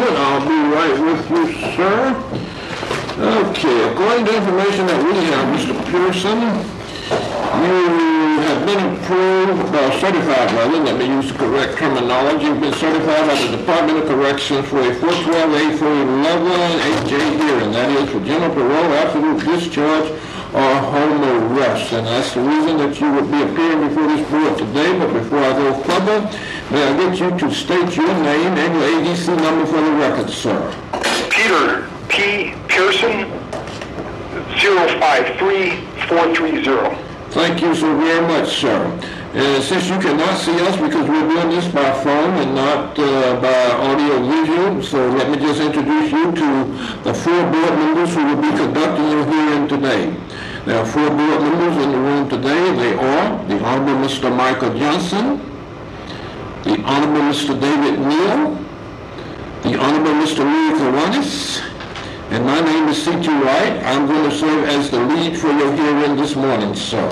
moment. I'll be right with you, sir. Okay, according to information that we have, Mr. Pearson, you have been certified, let me use the correct terminology. You've been certified by the Department of Corrections for a 412A, 411, 8J hearing. That is for general parole, absolute discharge, or home arrest. And that's the reason that you would be appearing before this board today. But before I go further, may I get you to state your name and your ADC number for the record, sir? Peter P. Pearson, 053430. Thank you so very much, sir. And since you cannot see us because we're doing this by phone and not by audio visual, so let me just introduce you to the 4 board members who will be conducting your hearing today. There are 4 board members in the room today. They are the Honorable Mr. Michael Johnson, the Honorable Mr. David Neal, the Honorable Mr. Louis Kiwanis, and my name is C.T. Wright. I'm going to serve as the lead for your hearing this morning, sir.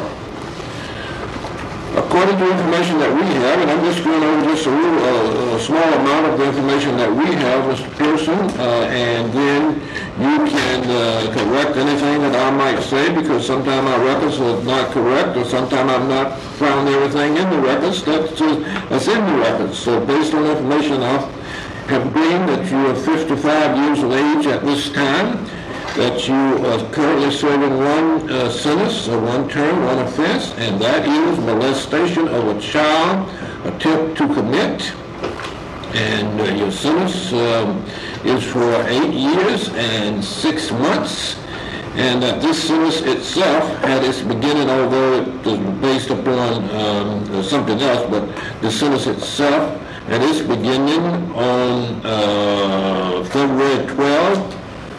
According to information that we have, and I'm just going over just a small amount of the information that we have, Mr. Pearson, and then you can correct anything that I might say, because sometimes our records are not correct, or sometimes I've not found everything in the records that's in the records. So based on information I have gleaned that you are 55 years of age at this time, that you are currently serving one sentence, or one term, one offense, and that is molestation of a child, attempt to commit. And your sentence is for 8 years and 6 months. And that this sentence itself had its beginning, although it was based upon something else, but the sentence itself had its beginning on February 12,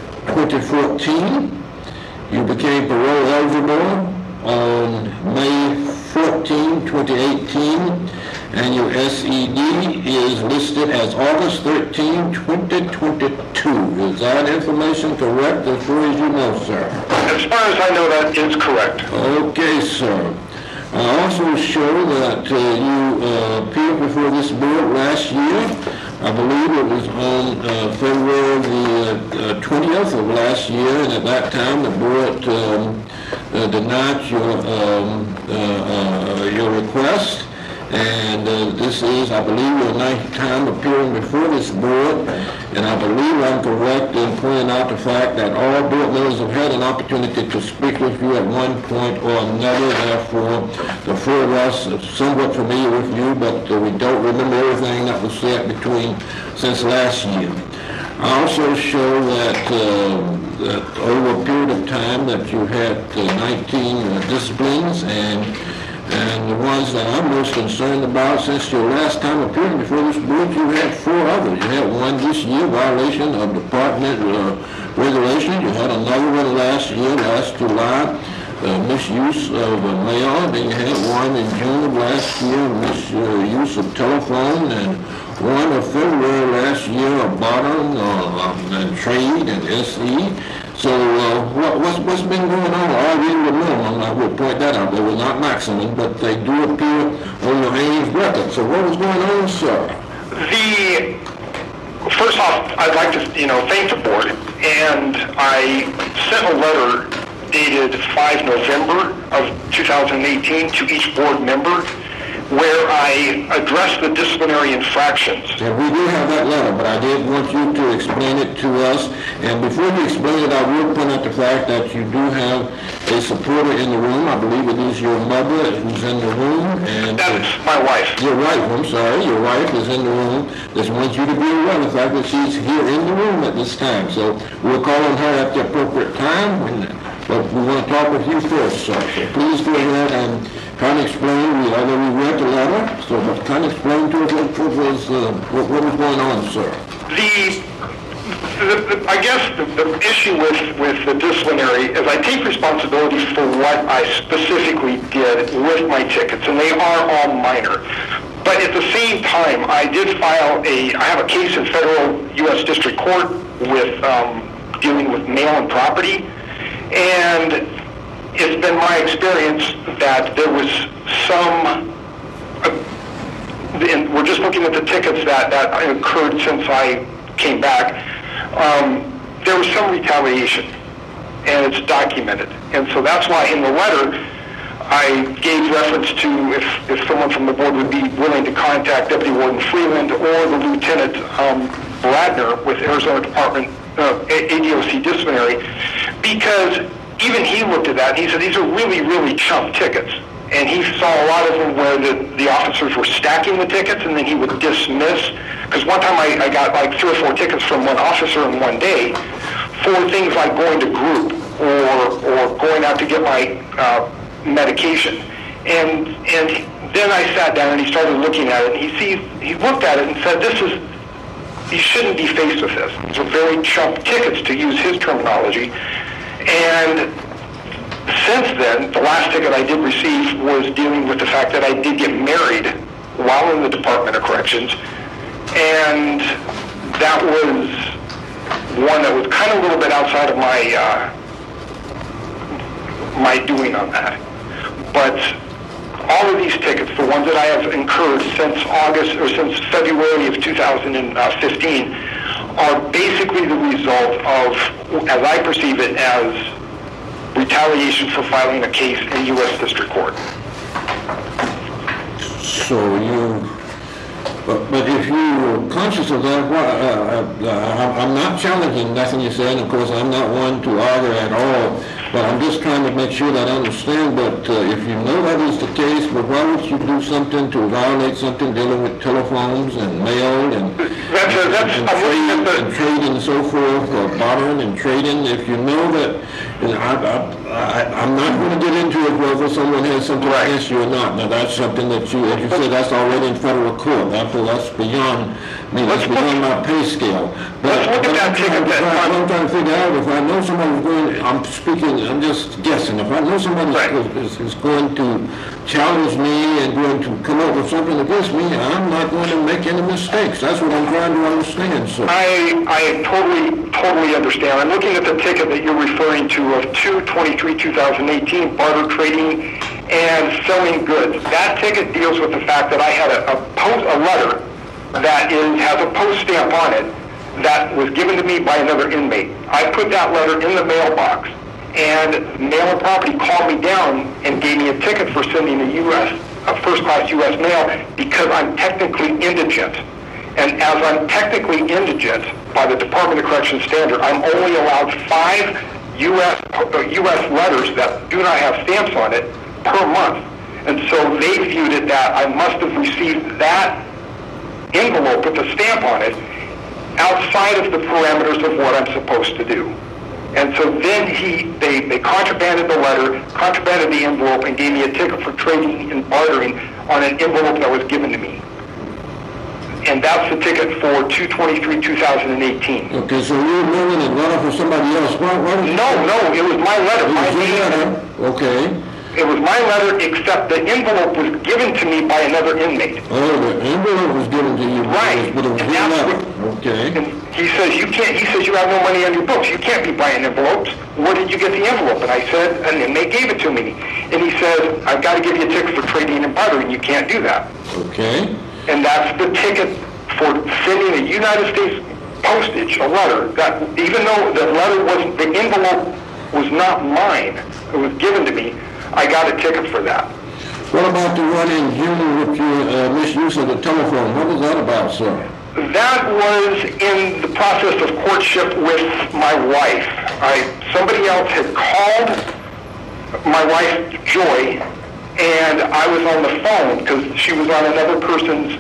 2014. You became parole eligible on May 14, 2018, and your SED is listed as August 13, 2022. Is that information correct as far as you know, sir? As far as I know, that is correct. Okay, sir. I also show that you appeared before this board last year. I believe it was on February the 20th of last year, and at that time the board denied your request. And this is, I believe, your 9th time appearing before this board, and I believe I'm correct in pointing out the fact that all board members have had an opportunity to speak with you at one point or another. Therefore, the 4 of us are somewhat familiar with you, but we don't remember everything that was said since last year. I also show that over a period of time that you had 19 disciplines, and the ones that I'm most concerned about, since your last time appearing before this board, you had 4 others. You had one this year, violation of department regulation. You had another one last July, misuse of mail. Then you had one in June of last year, misuse of telephone, and one of February last year, a bottom and trade and SE. So what's been going on? All these were minimum. I will point that out. They were not maximum, but they do appear on your Ames record. So what was going on, sir? First off, I'd like to thank the board, and I sent a letter dated 5 November of 2018 to each board member, where I addressed the disciplinary infractions. And we do have that letter, but I did want you to explain it to us. And before you explain it, I will point out the fact that you do have a supporter in the room. I believe it is your mother who's in the room. And that's my wife. Your wife, I'm sorry. Your wife is in the room. Just wants you to be aware of the fact that she's here in the room at this time. So we'll call on her at the appropriate time. But we want to talk with you first, sir. So please go ahead and kind of explain. We read the letter, so kind of explain to us what was going on, sir. I guess the issue with the disciplinary is I take responsibility for what I specifically did with my tickets, and they are all minor. But at the same time, I have a case in federal U.S. District Court with dealing with mail and property, and it's been my experience that there was and we're just looking at the tickets that occurred since I came back, there was some retaliation, and it's documented. And so that's why in the letter I gave reference to if someone from the board would be willing to contact Deputy Warden Freeland or the Lieutenant Bradner with Arizona Department ADOC disciplinary, because even he looked at that and he said these are really, really chump tickets. And he saw a lot of them where the officers were stacking the tickets and then he would dismiss. Because one time I got like 3 or 4 tickets from one officer in one day for things like going to group or going out to get my medication. And then I sat down and he started looking at it. And he looked at it and said, you shouldn't be faced with this. These are very chump tickets, to use his terminology. And since then, the last ticket I did receive was dealing with the fact that I did get married while in the Department of Corrections, and that was one that was kind of a little bit outside of my doing on that. But all of these tickets, the ones that I have incurred since February of 2015, are basically the result of, as I perceive it, as retaliation for filing a case in U.S. District Court. So but if you're conscious of that, I'm not challenging nothing you said. Of course, I'm not one to argue at all. But I'm just trying to make sure that I understand. But if you know that is the case, but why would you do something to violate something dealing with telephones and mail and trade and so forth, or bartering and trading? If you know that, I'm not going to get into it whether someone has something against you or not. Now that's something that you, as you say, that's already in federal court. That's beyond me. That's beyond my pay scale. But let's look at that ticket. I'm trying to figure out if I know someone's going. I'm just guessing. If I know somebody is going to challenge me and going to come up with something against me, I'm not going to make any mistakes. That's what I'm trying to understand. So I totally understand. I'm looking at the ticket that you're referring to of 2/23/2018, barter trading and selling goods. That ticket deals with the fact that I had a letter that has a post stamp on it that was given to me by another inmate. I put that letter in the mailbox, and Mail and Property called me down and gave me a ticket for sending a first-class U.S. mail because I'm technically indigent. And as I'm technically indigent by the Department of Corrections standard, I'm only allowed 5 U.S. letters that do not have stamps on it per month. And so they viewed it that I must have received that envelope with the stamp on it outside of the parameters of what I'm supposed to do. And so then they contrabanded the letter, contrabanded the envelope, and gave me a ticket for trading and bartering on an envelope that was given to me. And that's the ticket for 2/23/2018. Okay, so you're moving a letter for somebody else. No, it was my letter. Okay. It was my letter, except the envelope was given to me by another inmate. Oh, the envelope was given to you. Right. But it was your letter. Okay. And he says you have no money on your books. You can't be buying envelopes. Where did you get the envelope? And I said, and then they gave it to me. And he said, I've got to give you a ticket for trading and bartering. You can't do that. Okay. And that's the ticket for sending a United States postage, a letter, that even though the envelope was not mine, it was given to me, I got a ticket for that. What about the one in June with your misuse of the telephone? What was that about, sir? That was in the process of courtship with my wife. Somebody else had called my wife, Joy, and I was on the phone because she was on another person's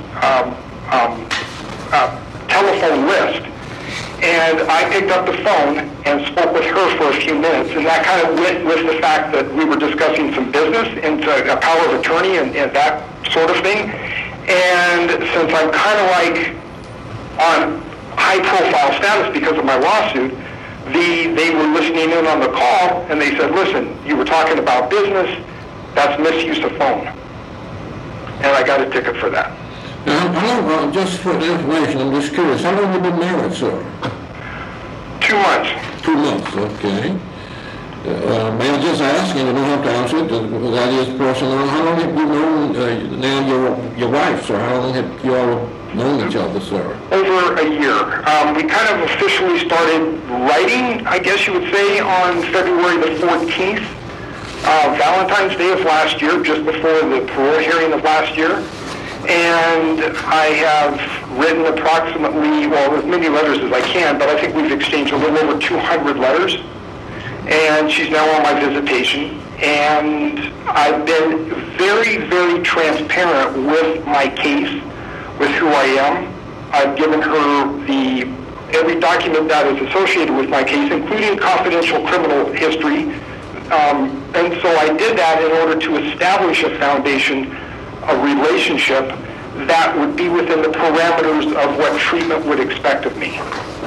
telephone list. And I picked up the phone and spoke with her for a few minutes, and that kind of went with the fact that we were discussing some business and a power of attorney and that sort of thing. And since I'm kind of like on high-profile status because of my lawsuit, they were listening in on the call, and they said, listen, you were talking about business, that's misuse of phone. And I got a ticket for that. Now, just for the information, I'm just curious, how long have you been married, sir? 2 months. 2 months, okay. May I just ask, and you don't have to answer it, because that is personal, how long have you known now your wife, sir? How long have you all known each other, sir? Over a year. We kind of officially started writing, I guess you would say, on February the 14th, Valentine's Day of last year, just before the parole hearing of last year. And I have written approximately, well, as many letters as I can, but I think we've exchanged a little over 200 letters. And she's now on my visitation. And I've been very, very transparent with my case, with who I am. I've given her every document that is associated with my case, including confidential criminal history. And so I did that in order to establish a foundation, a relationship that would be within the parameters of what treatment would expect of me.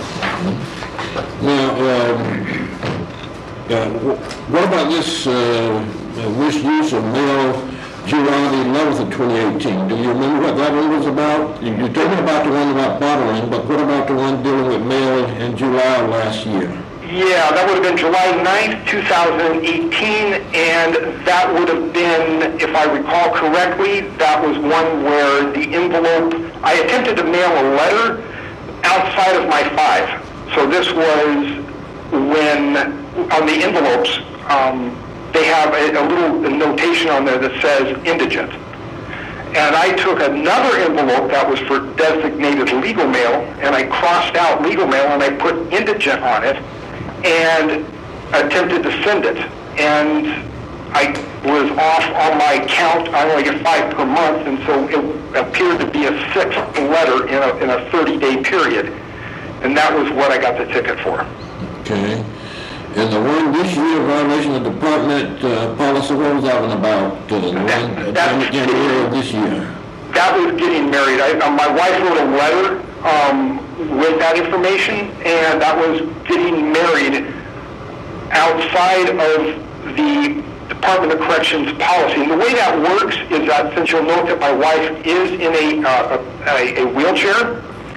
Now, what about this misuse of mail July the 11th of 2018? Do you remember what that one was about? You told me about the one about bottling, but what about the one dealing with mail in July of last year? Yeah, that would have been July 9th, 2018, and that would have been, if I recall correctly, that was one where the envelope, I attempted to mail a letter outside of my 5. So this was when, on the envelopes, they have a little notation on there that says indigent. And I took another envelope that was for designated legal mail, and I crossed out legal mail and I put indigent on it, and attempted to send it. And I was off on my count. I only get 5 per month, and so it appeared to be a 6th letter in a 30-day period. And that was what I got the ticket for. Okay. And the one this year, violation of department policy, what was that one about? That's January of this year. That was getting married. My wife wrote a letter with that information, and that was getting married outside of the Department of Corrections policy. And the way that works is that, since you'll note that my wife is in a wheelchair,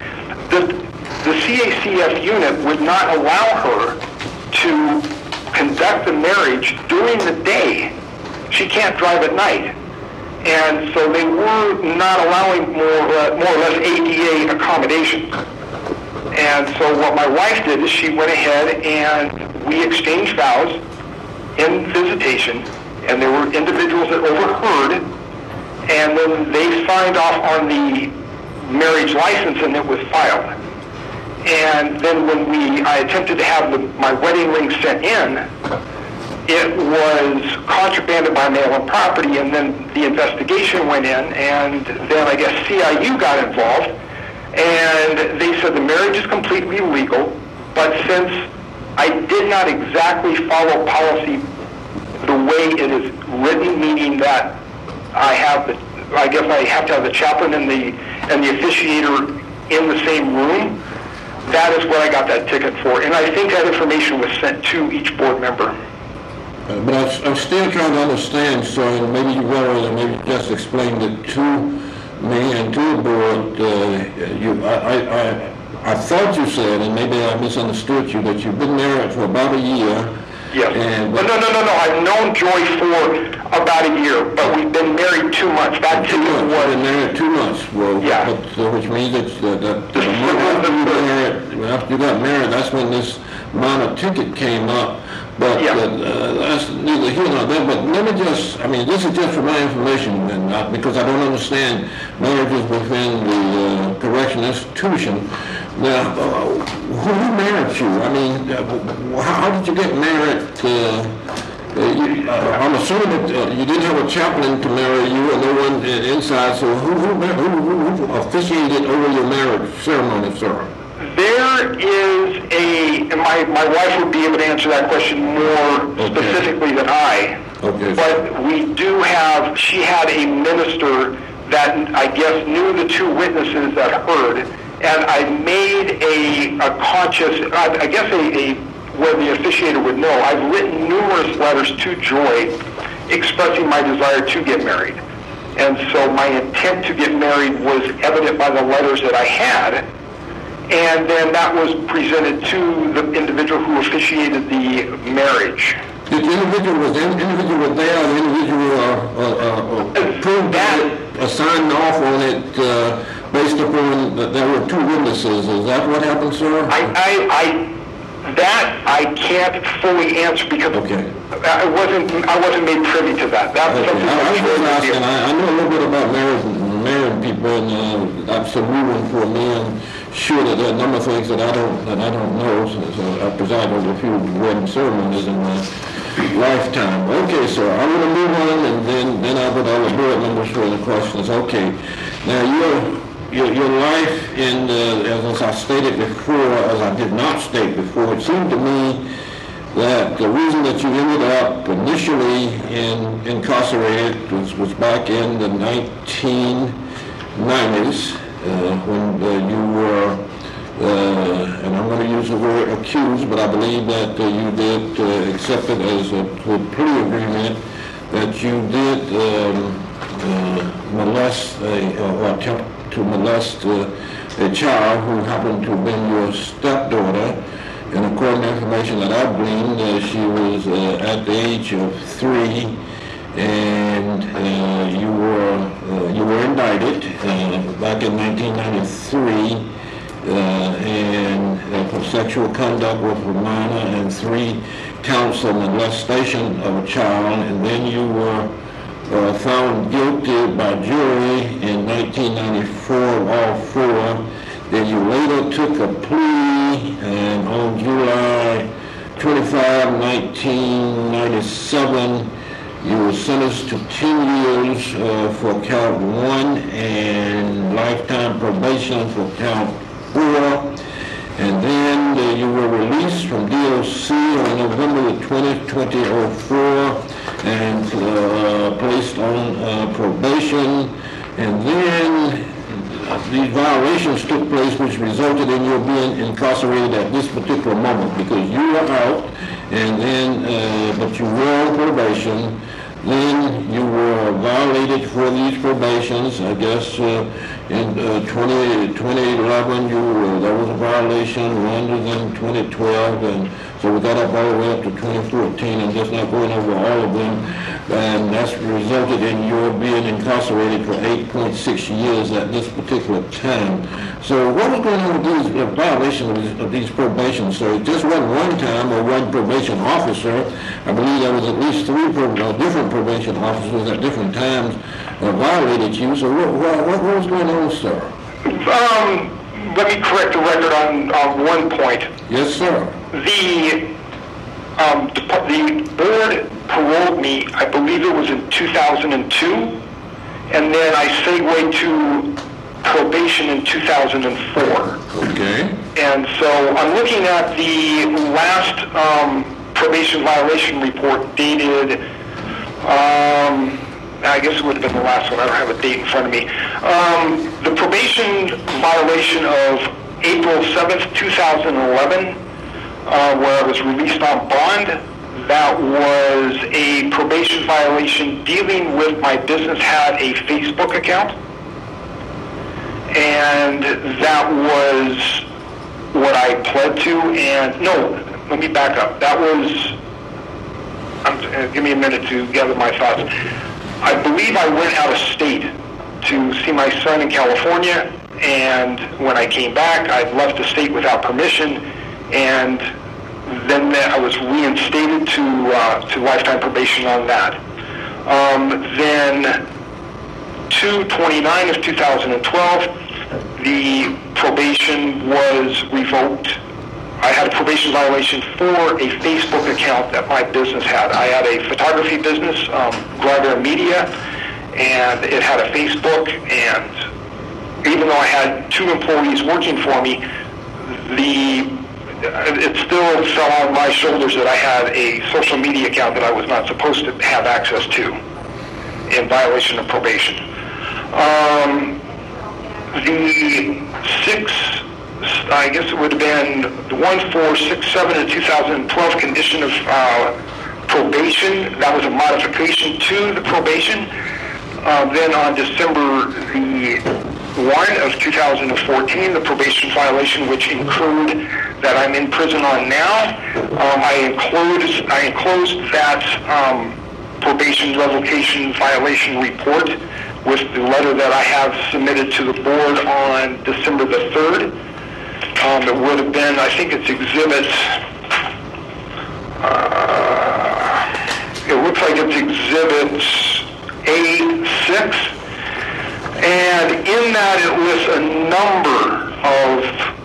the CACF unit would not allow her to conduct the marriage during the day. She can't drive at night. And so they were not allowing more or less ADA accommodations. And so what my wife did is she went ahead and we exchanged vows in visitation, and there were individuals that overheard, and then they signed off on the marriage license and it was filed. And then when I attempted to have my wedding ring sent in, it was contrabanded by mail and property, and then the investigation went in, and then I guess CIU got involved, and they said the marriage is completely legal, but since I did not exactly follow policy the way it is written, meaning that I guess I have to have the chaplain and the officiator in the same room, that is what I got that ticket for. And I think that information was sent to each board member. But I'm still trying to understand, so maybe you will, maybe just explain it to me and to the board. I thought you said, and maybe I misunderstood you, that you've been married for about a year. Yes. No. I've known Joy for about a year, but we've been married 2 months. That ticket was... Been married 2 months. Well, yeah. Which means after you got married, that's when this minor ticket came up. But yeah. That's neither here nor there. But let me just, this is just for my information, and not because I don't understand marriages within the correction institution. Now, who married you? How did you get married? I'm assuming that you didn't have a chaplain to marry you, and no one inside. So who officiated over your marriage ceremony, sir? There is and my wife would be able to answer that question more specifically than I. Okay. But we do have, she had a minister that I guess knew the 2 witnesses that heard, and I made a conscious, I guess where the officiator would know, I've written numerous letters to Joy expressing my desire to get married. And so my intent to get married was evident by the letters that I had. And then that was presented to the individual who officiated the marriage. The individual was there, the individual proved that, signed off on it based upon that there were two witnesses. Is that what happened, sir? I can't fully answer because okay. I wasn't made privy to that. That's okay. something I was just asking. I know a little bit about married people, and that's a new one for me. And sure that there are a number of things that I don't know. So I preside over a few wedding ceremonies in my lifetime. Okay, sir. I'm going to move on, and then I'll go to all the board members for the questions. Okay. Now your life in, as I stated before, as I did not state before, it seemed to me that the reason that you ended up initially incarcerated was back in the 1990s when you were, and I'm going to use the word accused, but I believe that you did accept it as a plea agreement that you did molest or attempt to molest a child who happened to have been your stepdaughter. And according to information that I gleaned, she was at the age of 3, and you were indicted back in 1993 and for sexual conduct with a minor and 3 counts of molestation of a child, and then you were found guilty by jury in 1994 of all 4. Then you later took a plea, and on July 25, 1997, you were sentenced to 10 years for count 1 and lifetime probation for count 4. And then you were released from DOC on November the 20th, 2004, and placed on probation. And then these violations took place, which resulted in your being incarcerated at this particular moment, because you were out, and then, but you were on probation. Then you were violated for these probations. I guess in 2011 there was a violation, longer than 2012, and so we got up all the way up to 2014. I'm just not going over all of them, and that's resulted in your being incarcerated for 8.6 years at this particular time. So what was going on with these violations of these probations? So it just wasn't one time or one probation officer. I believe there was at least 3 different probation officers at different times violated you. So what was going on, sir? Let me correct the record on one point. Yes, sir. The board paroled me, I believe it was in 2002, and then I segued to probation in 2004. Okay. And so I'm looking at the last probation violation report dated, I guess it would have been the last one. I don't have a date in front of me. The probation violation of April 7th, 2011, where I was released on bond, that was a probation violation dealing with my business had a Facebook account. And that was what I pled to. And no, let me back up. That was, give me a minute to gather my thoughts. I believe I went out of state to see my son in California, and when I came back, I left the state without permission, and then I was reinstated to lifetime probation on that. Then 2/29 of 2012, the probation was revoked. I had a probation violation for a Facebook account that my business had. I had a photography business, Greiber Media, and it had a Facebook, and even though I had 2 employees working for me, it still fell on my shoulders that I had a social media account that I was not supposed to have access to in violation of probation. The 6, I guess it would have been the 1467 in 2012 condition of probation. That was a modification to the probation. Then on December the of 2014, the probation violation, which included that I'm in prison on now. I enclosed that probation revocation violation report with the letter that I have submitted to the board on December the 3rd. It would have been, I think it's exhibit, it looks like it's exhibit A6. And in that it lists a number of,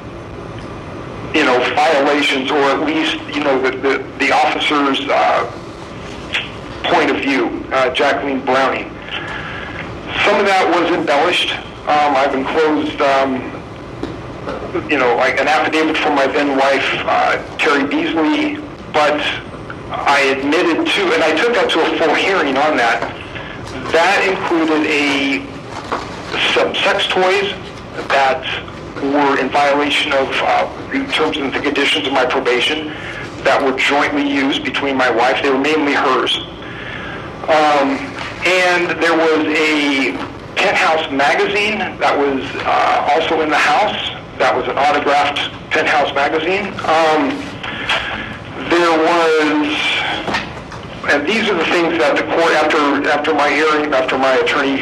violations, or at least, the officer's point of view, Jacqueline Browning. Some of that was embellished. I've enclosed, like an affidavit from my then wife, Terry Beasley, but I admitted to, and I took that to a full hearing on that. That included some sex toys that were in violation of the terms and the conditions of my probation that were jointly used between my wife. They were mainly hers. And there was a Penthouse magazine that was also in the house. That was an autographed Penthouse magazine. There was, and these are the things that the court, after my hearing, after my attorney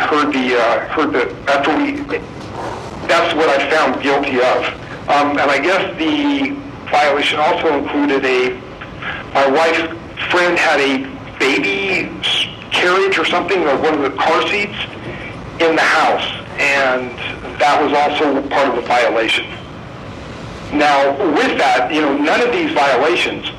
that's what I found guilty of. And I guess the violation also included my wife's friend had a baby carriage or something, or one of the car seats in the house, and that was also part of the violation. Now, with that, none of these violations,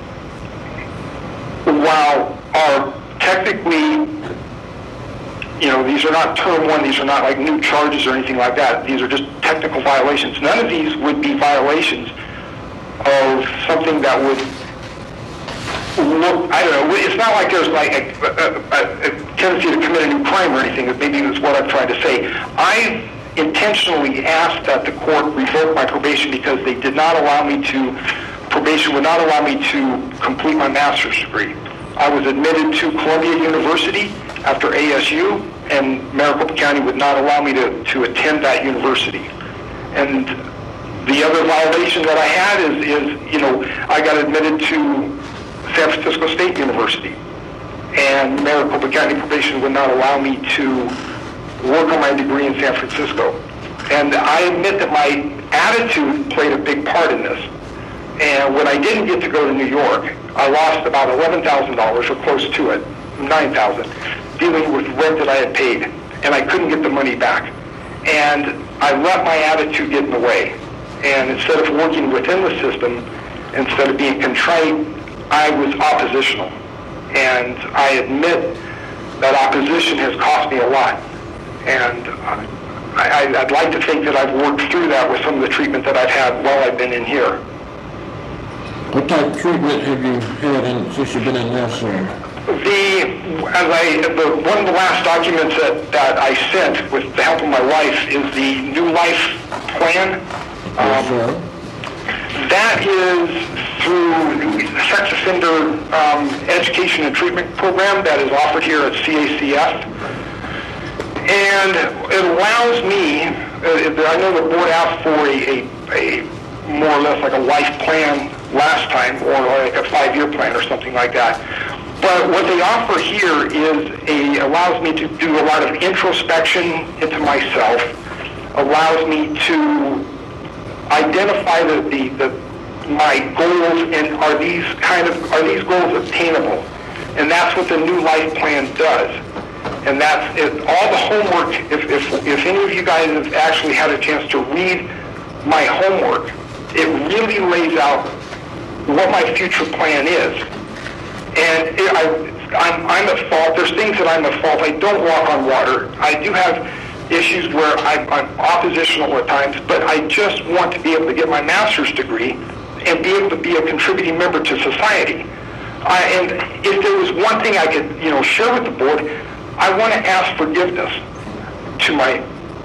while are technically, these are not term one, these are not like new charges or anything like that. These are just technical violations. None of these would be violations of something that would look, I don't know, it's not like there's like a tendency to commit a new crime or anything, maybe that's what I'm trying to say. I intentionally asked that the court revoke my probation because they did not allow me to, probation would not allow me to complete my master's degree. I was admitted to Columbia University after ASU, and Maricopa County would not allow me to attend that university. And the other violation that I had is I got admitted to San Francisco State University, and Maricopa County probation would not allow me to work on my degree in San Francisco. And I admit that my attitude played a big part in this. And when I didn't get to go to New York, I lost about $11,000 or close to it, $9,000, dealing with rent that I had paid, and I couldn't get the money back. And I let my attitude get in the way. And instead of working within the system, instead of being contrite, I was oppositional. And I admit that opposition has cost me a lot. And I'd like to think that I've worked through that with some of the treatment that I've had while I've been in here. What type of treatment have you had since you've been in there, sir? One of the last documents that I sent with the help of my wife is the New Life Plan. Yes, sir. That is through the Sex Offender Education and Treatment Program that is offered here at CACF. And it allows me, I know the board asked for a more or less like a life plan last time, or like a 5-year plan or something like that. But what they offer here allows me to do a lot of introspection into myself, allows me to identify my goals, and are these goals obtainable? And that's what the New Life Plan does. And that's it. All the homework, if any of you guys have actually had a chance to read my homework, it really lays out what my future plan is. And I'm at fault. There's things that I'm at fault. I don't walk on water. I do have issues where I'm oppositional at times, but I just want to be able to get my master's degree and be able to be a contributing member to society. And if there was one thing I could, share with the board, I want to ask forgiveness to my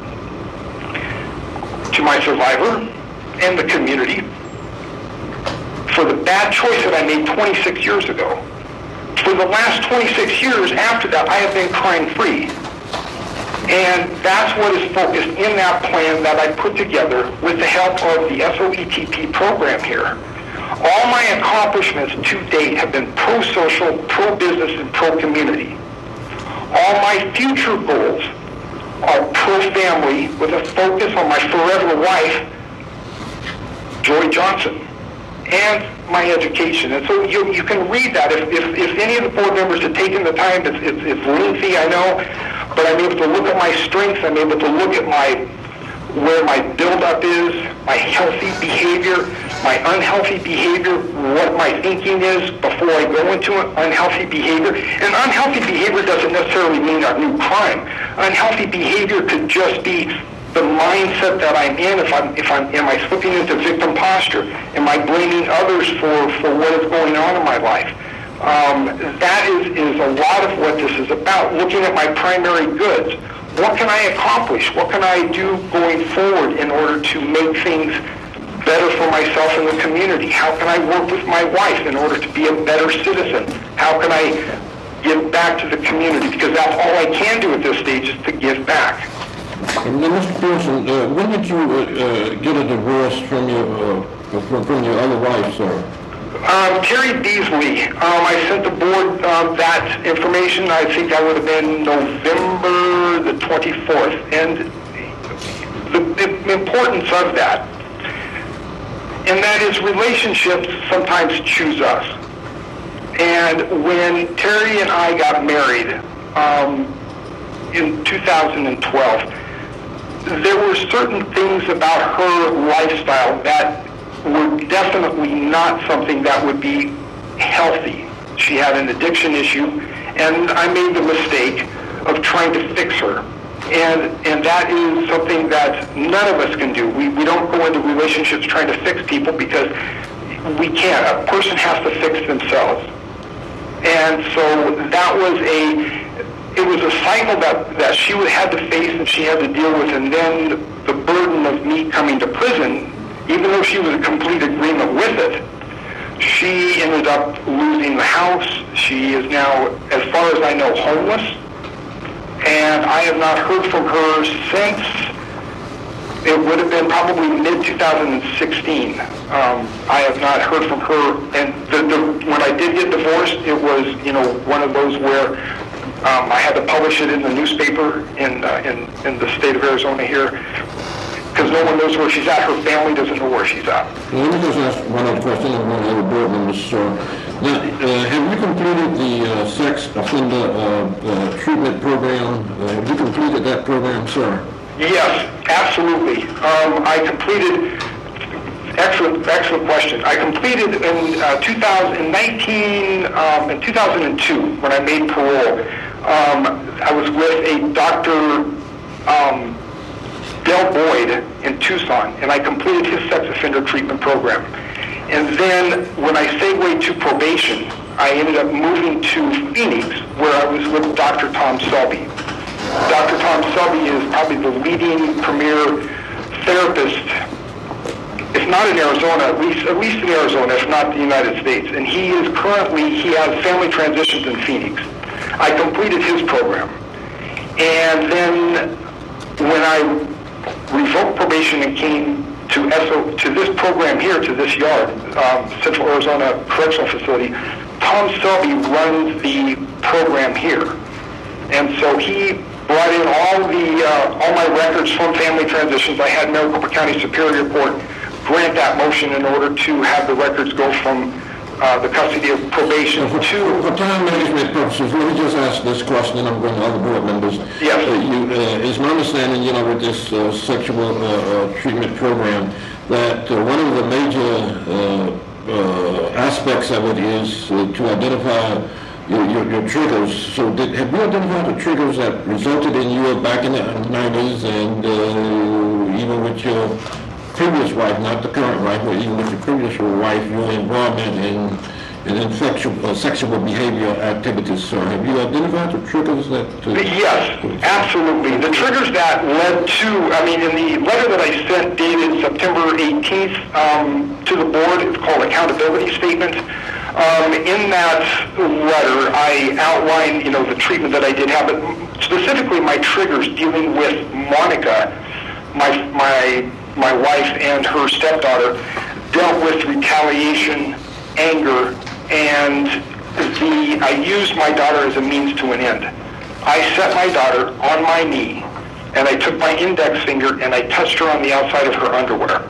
survivor and the community for the bad choice that I made 26 years ago. For the last 26 years after that, I have been crime-free. And that's what is focused in that plan that I put together with the help of the SOETP program here. All my accomplishments to date have been pro-social, pro-business, and pro-community. All my future goals are pro-family with a focus on my forever wife, Joy Johnson, and my education. And so you can read that. If any of the board members have taken the time, it's lengthy, I know, but I'm able to look at my strengths. I'm able to look at where my buildup is, my healthy behavior, my unhealthy behavior, what my thinking is before I go into an unhealthy behavior. And unhealthy behavior doesn't necessarily mean a new crime. Unhealthy behavior could just be the mindset that I'm in. Am I slipping into victim posture? Am I blaming others for what is going on in my life? That is a lot of what this is about, looking at my primary goods. What can I accomplish? What can I do going forward in order to make things better for myself and the community? How can I work with my wife in order to be a better citizen? How can I give back to the community? Because that's all I can do at this stage is to give back. Now, Mr. Pearson, when did you get a divorce from your other wife, sir? Terry Beasley. I sent the board that information. I think that would have been November the 24th. And the importance of that, and that is relationships sometimes choose us. And when Terry and I got married in 2012, there were certain things about her lifestyle that were definitely not something that would be healthy. She had an addiction issue, and I made the mistake of trying to fix her. And that is something that none of us can do. We don't go into relationships trying to fix people because we can't. A person has to fix themselves. And so that was it was a cycle that she had to face and she had to deal with, and then the burden of me coming to prison, even though she was in complete agreement with it, she ended up losing the house. She is now, as far as I know, homeless. And I have not heard from her since, it would have been probably mid-2016. I have not heard from her. And when I did get divorced, it was, one of those where I had to publish it in the newspaper in the state of Arizona here, because no one knows where she's at. Her family doesn't know where she's at. Well, let me just ask one other question and one other board members, sir. Now, have you completed the sex offender treatment program? Have you completed that program, sir? Yes, absolutely. I completed, excellent question. I completed in 2019, in 2002, when I made parole. I was with a Dr. Del Boyd in Tucson, and I completed his sex offender treatment program. And then when I segued to probation, I ended up moving to Phoenix, where I was with Dr. Tom Selby. Dr. Tom Selby is probably the leading premier therapist, if not in Arizona, at least in Arizona, if not the United States. And he has family transitions in Phoenix. I completed his program. And then when I revoked probation and came to this program here, to this yard, Central Arizona Correctional Facility, Tom Selby runs the program here. And so he brought in all my records from family transitions. I had Maricopa County Superior Court grant that motion in order to have the records go from the custody of probation to... For time management purposes, let me just ask this question, and I'm going to other board members. Yes. Is my understanding, with this sexual treatment program, that one of the major aspects of it is to identify your triggers. So have you identified the triggers that resulted in you back in the 90s and even with your previous wife, not the current wife, but even with your previous wife, your involvement in sexual behavior activities? So have you identified the triggers that... Yes, absolutely. The triggers that led to, in the letter that I sent dated September 18th to the board, it's called accountability statement. In that letter, I outlined, the treatment that I did have, but specifically my triggers dealing with Monica, my wife and her stepdaughter, dealt with retaliation, anger, and I used my daughter as a means to an end. I set my daughter on my knee, and I took my index finger and I touched her on the outside of her underwear.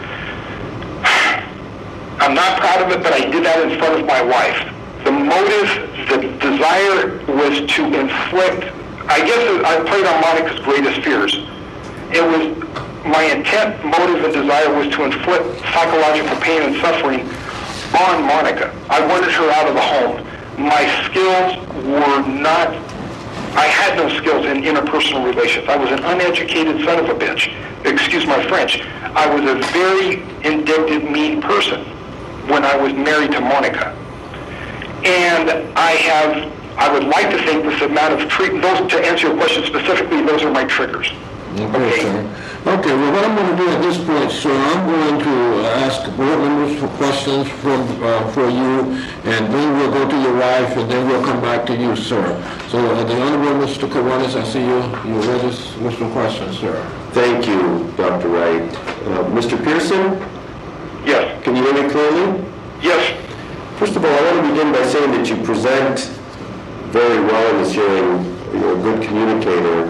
I'm not proud of it, but I did that in front of my wife. The motive, the desire was to inflict, I guess I played on Monica's greatest fears. It was, my intent, motive, and desire was to inflict psychological pain and suffering on Monica. I wanted her out of the home. My skills were not, I had no skills in interpersonal relations. I was an uneducated son of a bitch. Excuse my French. I was a very vindictive, mean person when I was married to Monica. And I would like to think this amount of treatment, to answer your question specifically, those are my triggers. Okay, sir. Okay, well, what I'm going to do at this point, sir, I'm going to ask board members for questions for you, and then we'll go to your wife, and then we'll come back to you, sir. So, the Honorable Mr. Coronis, I see you're ready with some questions, sir. Thank you, Dr. Wright. Mr. Pearson? Yes. Can you hear me clearly? Yes. First of all, I want to begin by saying that you present very well in this hearing. You're a good communicator.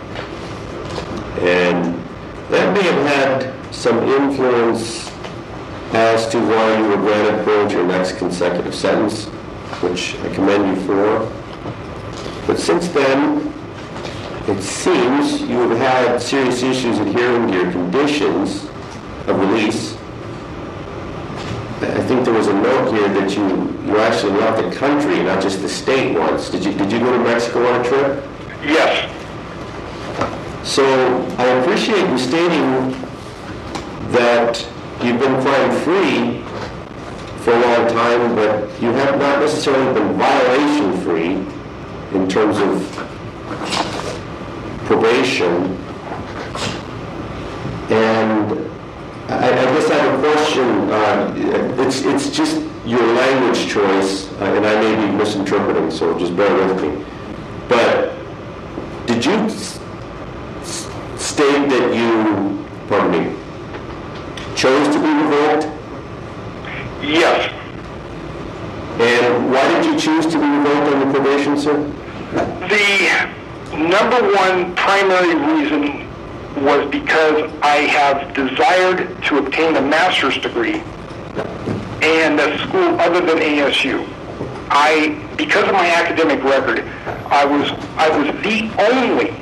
And that may have had some influence as to why you were granted parole to your next consecutive sentence, which I commend you for. But since then, it seems you have had serious issues adhering to your conditions of release. I think there was a note here that you actually left the country, not just the state once. Did you go to Mexico on a trip? Yes. So I appreciate you stating that you've been crime-free for a long time, but you have not necessarily been violation-free in terms of probation. And I guess I have a question. It's just your language choice, and I may be misinterpreting, so just bear with me. But did you state that you, chose to be revoked? Yes. And why did you choose to be revoked on the probation, sir? The number one primary reason was because I have desired to obtain a master's degree and a school other than ASU. Because of my academic record, I was the only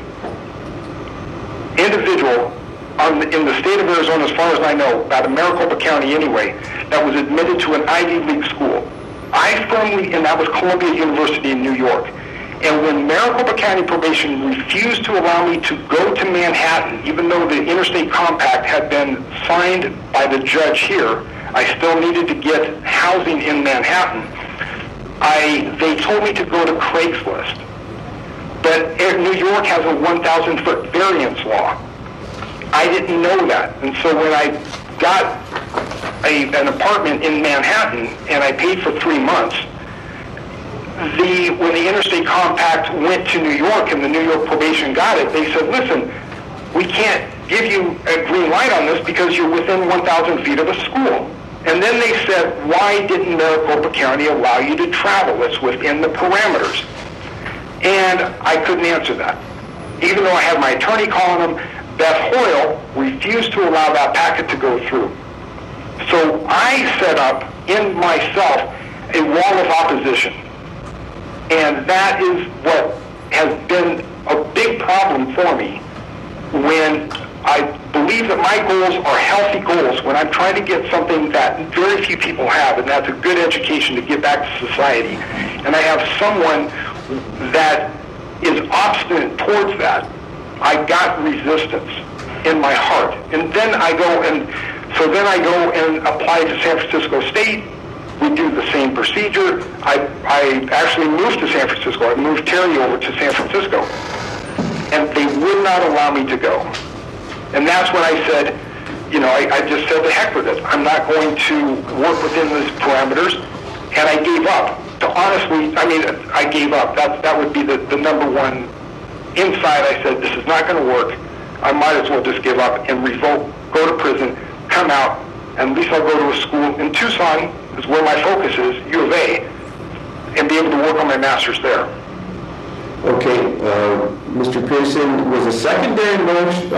individual in the state of Arizona, as far as I know, out of Maricopa County anyway, that was admitted to an Ivy League school. And that was Columbia University in New York. And when Maricopa County Probation refused to allow me to go to Manhattan, even though the Interstate Compact had been signed by the judge here, I still needed to get housing in Manhattan. They told me to go to Craigslist. But New York has a 1,000-foot variance law. I didn't know that. And so when I got an apartment in Manhattan and I paid for 3 months, when the Interstate Compact went to New York and the New York Probation got it, they said, listen, we can't give you a green light on this because you're within 1,000 feet of a school. And then they said, why didn't Maricopa County allow you to travel? It's within the parameters. And I couldn't answer that. Even though I had my attorney calling them, Beth Hoyle refused to allow that packet to go through. So I set up in myself a wall of opposition. And that is what has been a big problem for me when I believe that my goals are healthy goals, when I'm trying to get something that very few people have, and that's a good education to give back to society. And I have someone that is obstinate towards that. I got resistance in my heart. And then I go and apply to San Francisco State. We do the same procedure. I actually moved to San Francisco. I moved Terry over to San Francisco. And they would not allow me to go. And that's when I said, I just said, the heck with it. I'm not going to work within these parameters. and I gave up. I gave up. That would be the number one. Inside, I said, this is not going to work. I might as well just give up and revoke, go to prison, come out, and at least I'll go to a school in Tucson, is where my focus is, U of A, and be able to work on my master's there. Okay, Mr. Pearson, was a secondary motion,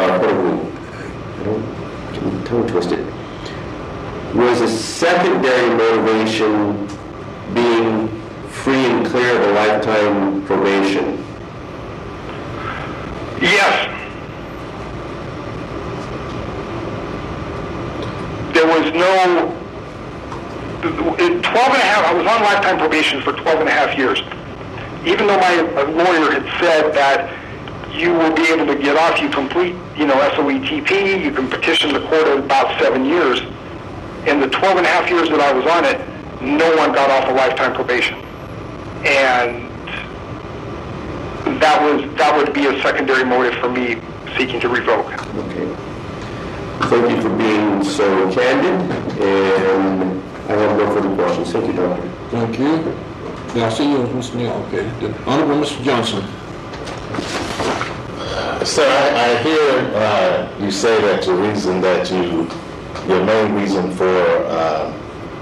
tongue twisted. Was a secondary motivation being free and clear of a lifetime probation? Yes. There was no, in 12 and a half, I was on lifetime probation for 12 and a half years. Even though my lawyer had said that you will be able to get off, you complete, SOETP, you can petition the court in about 7 years. In the 12 and a half years that I was on it, no one got off a lifetime probation. And that would be a secondary motive for me seeking to revoke. Okay. Thank you for being so candid, and I have no further questions. Thank you, Doctor. Thank you. Yeah, I see you, Mr. Neal. Okay. The Honorable Mr. Johnson. Sir, I hear you say that your main reason for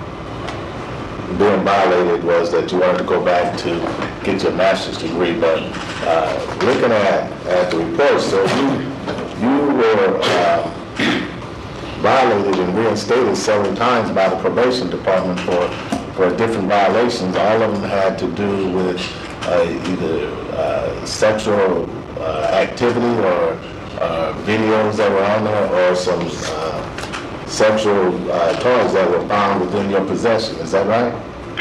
being violated was that you wanted to go back to get your master's degree, but looking at the report, so you were violated and reinstated several times by the probation department for different violations. All of them had to do with either sexual activity or videos that were on there, or some sexual toys that were found within your possession. Is that right?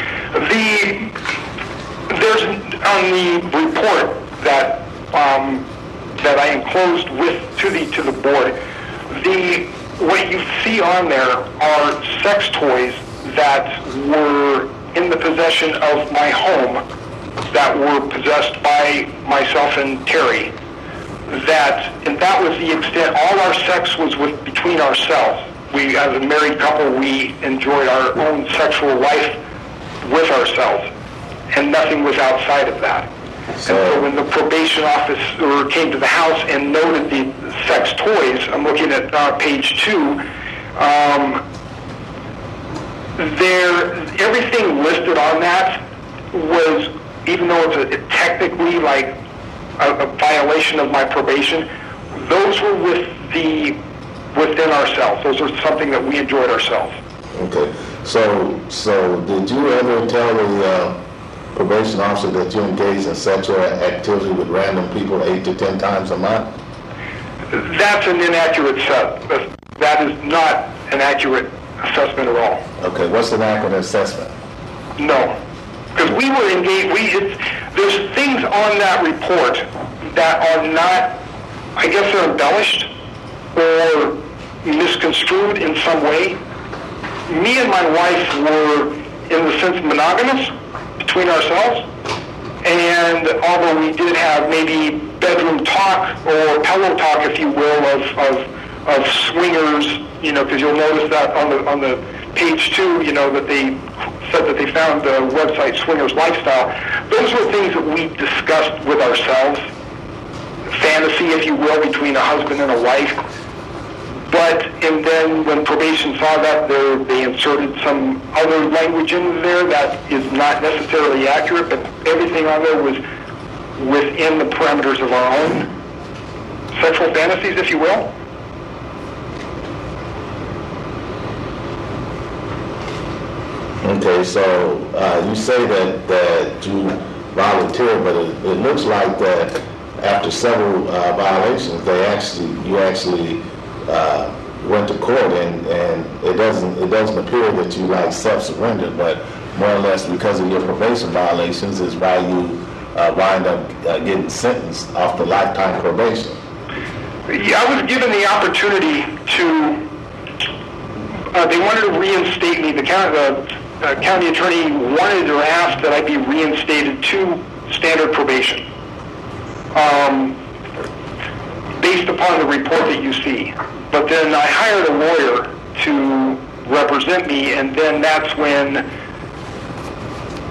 There's on the report that I enclosed to the board. What you see on there are sex toys that were in the possession of my home, that were possessed by myself and Terry. And that was the extent. All our sex was between ourselves. We, as a married couple, we enjoyed our own sexual life with ourselves, and nothing was outside of that. So when the probation officer came to the house and noted the sex toys, I'm looking at page 2, everything listed on that was, even though it's technically like a violation of my probation, those were within ourselves. Those were something that we enjoyed ourselves. Okay. So did you ever tell the probation officer that you engaged in sexual activity with random people 8 to 10 times a month? That's an inaccurate assessment. That is not an accurate assessment at all. Okay. What's an accurate assessment? No. Because we were engaged, there's things on that report that are not, I guess they're embellished or misconstrued in some way. Me and my wife were, in the sense, monogamous between ourselves, and although we did have maybe bedroom talk or pillow talk, if you will, of swingers, because you'll notice that on the page 2, that they said that they found the website Swingers Lifestyle. Those were things that we discussed with ourselves, fantasy, if you will, between a husband and a wife. And then when probation saw that, they inserted some other language in there that is not necessarily accurate, but everything on there was within the parameters of our own sexual fantasies, if you will. Okay, so you say that you volunteered, but it looks like that after several violations, you actually went to court, and it doesn't appear that you self-surrendered, but more or less because of your probation violations is why you wind up getting sentenced off the lifetime probation. Yeah, I was given the opportunity to. They wanted to reinstate me. The county attorney wanted or asked that I be reinstated to standard probation, based upon the report that you see. But then I hired a lawyer to represent me, and then that's when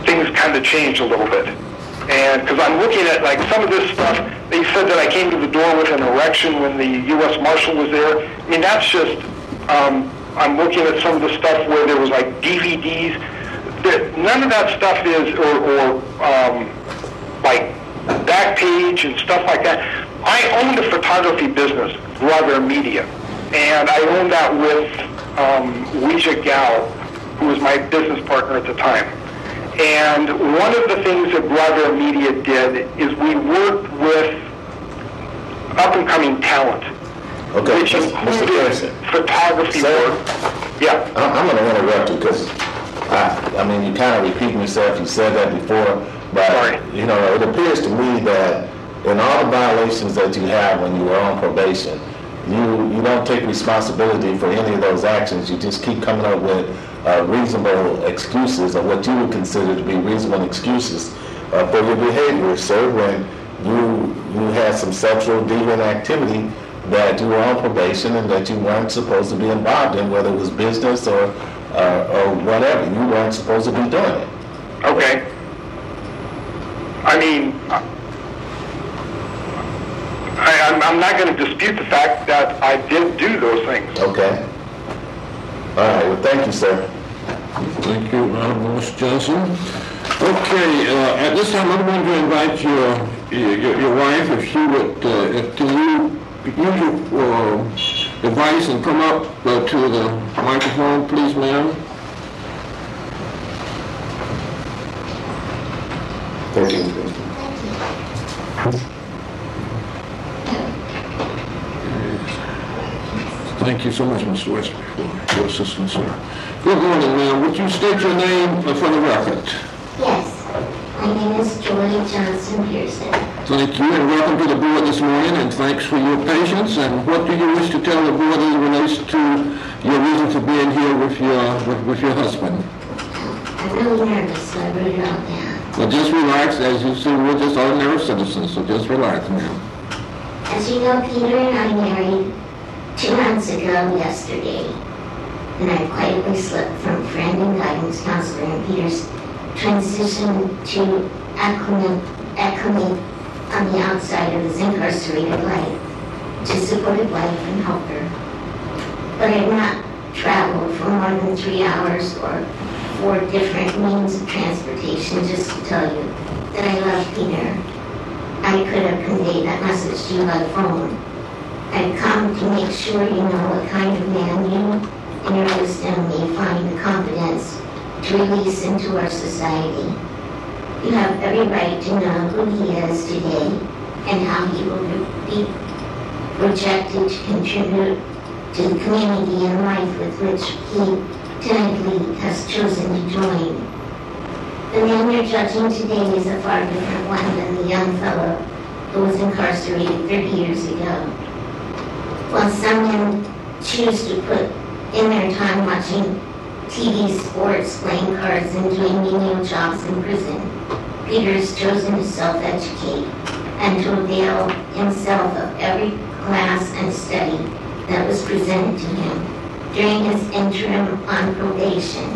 things kind of changed a little bit. And because I'm looking at like some of this stuff, they said that I came to the door with an erection when the U.S. Marshal was there. I mean, that's just, I'm looking at some of the stuff where there was like DVDs. None of that stuff is, or like Backpage and stuff like that. I owned a photography business, Broadway Media, and I owned that with Ouija Gal, who was my business partner at the time. And one of the things that Broadway Media did is we worked with up-and-coming talent, Okay, which Mr. included Pearson. photography Sir? work. Yeah. I'm going to interrupt you because, I mean, you kind of repeating yourself. You said that before, but, Sorry. you know, it appears to me that in all the violations that you have when you were on probation, you don't take responsibility for any of those actions. You just keep coming up with reasonable excuses, or what you would consider to be reasonable excuses for your behavior, sir, when you had some sexual deviant activity that you were on probation and that you weren't supposed to be involved in, whether it was business or whatever. You weren't supposed to be doing it. Okay. I mean, I'm not going to dispute the fact that I did do those things. Okay. All right. Well, thank you, sir. Thank you, Mr. Johnson. Okay, at this time, I'm going to invite your wife, if she would, can you use your device and come up to the microphone, please, ma'am? Thank you. Thank you so much, Mr. Westby, for your assistance, sir. Good morning, ma'am. Would you state your name for the record? Yes, my name is Joy Johnson Pearson. Thank you, and welcome to the board this morning, and thanks for your patience. And what do you wish to tell the board as it relates to your reason for being here with your husband? I'm really nervous, so I wrote it all down. Well, just relax. As you see, we're just ordinary citizens, so just relax, ma'am. As you know, Peter and I married 2 months ago yesterday, and I quietly slipped from friend and guidance counselor in Peter's transition to acclimate on the outside of his incarcerated life to supportive life and helper. But I have not traveled for more than 3 hours or 4 different means of transportation just to tell you that I love Peter. I could have conveyed that message to you by phone. I've come to make sure you know what kind of man you and your wisdom may find the confidence to release into our society. You have every right to know who he is today and how he will be projected to contribute to the community and life with which he tentatively has chosen to join. The man you're judging today is a far different one than the young fellow who was incarcerated 30 years ago. While some men choose to put in their time watching TV sports, playing cards, and doing menial jobs in prison, Peter has chosen to self-educate and to avail himself of every class and study that was presented to him during his interim on probation.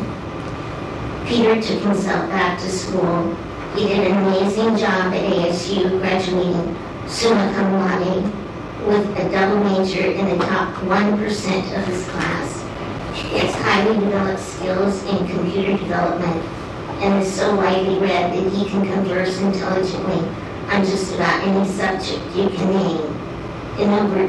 Peter took himself back to school. He did an amazing job at ASU, graduating summa cum laude with a double major in the top 1% of his class. He has highly developed skills in computer development and is so widely read that he can converse intelligently on just about any subject you can name. In over